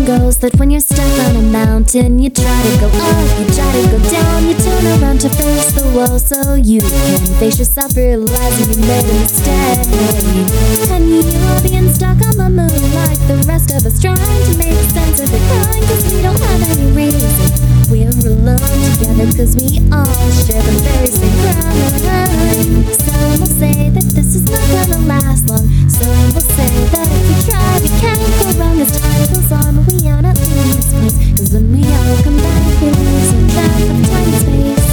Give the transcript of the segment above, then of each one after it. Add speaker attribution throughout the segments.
Speaker 1: saying goes that when you're stuck on a mountain, you try to go up, you try to go down, you turn around to face the wall so you can face yourself, realizing you made a mistake. And you're being stuck on the moon like the rest of us, trying to make sense of the grind, cause we don't have any reason. We're alone together cause we all share the very same grind. Some will say that this is not gonna last long. Some will say that if we try we can't go wrong as time goes on. But we are not leaving this place, cause when we all come back we lose track of time and space.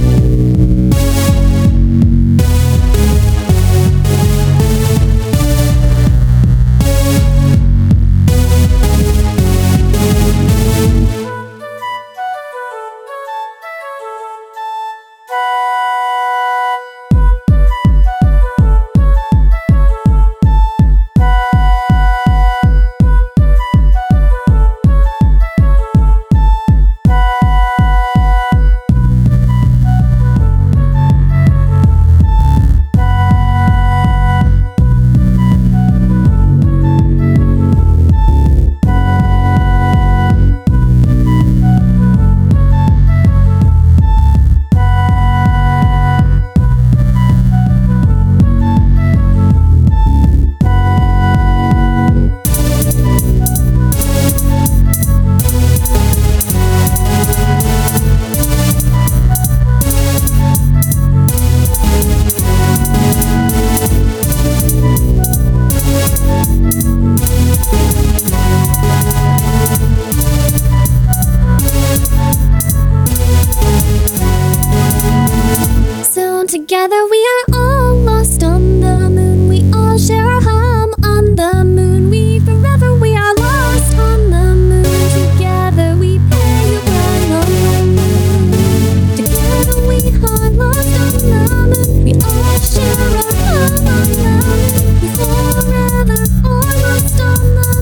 Speaker 1: Together we are all lost on the moon. We all share our home on the moon. We are lost on the moon. Together we pay a ride on the moon. Together we are lost on the moon. We all share our home on the moon. We forever are lost on the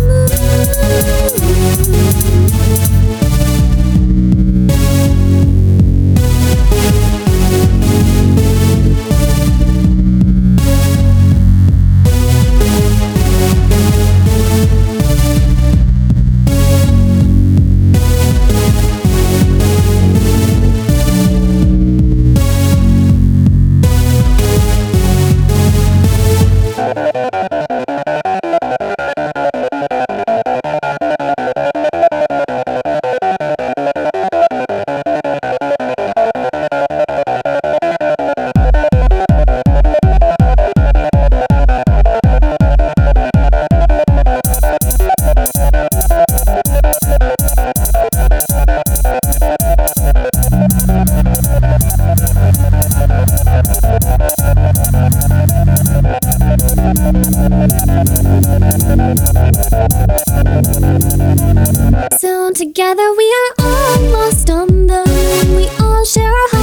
Speaker 1: together we are all lost on the moon. We all share our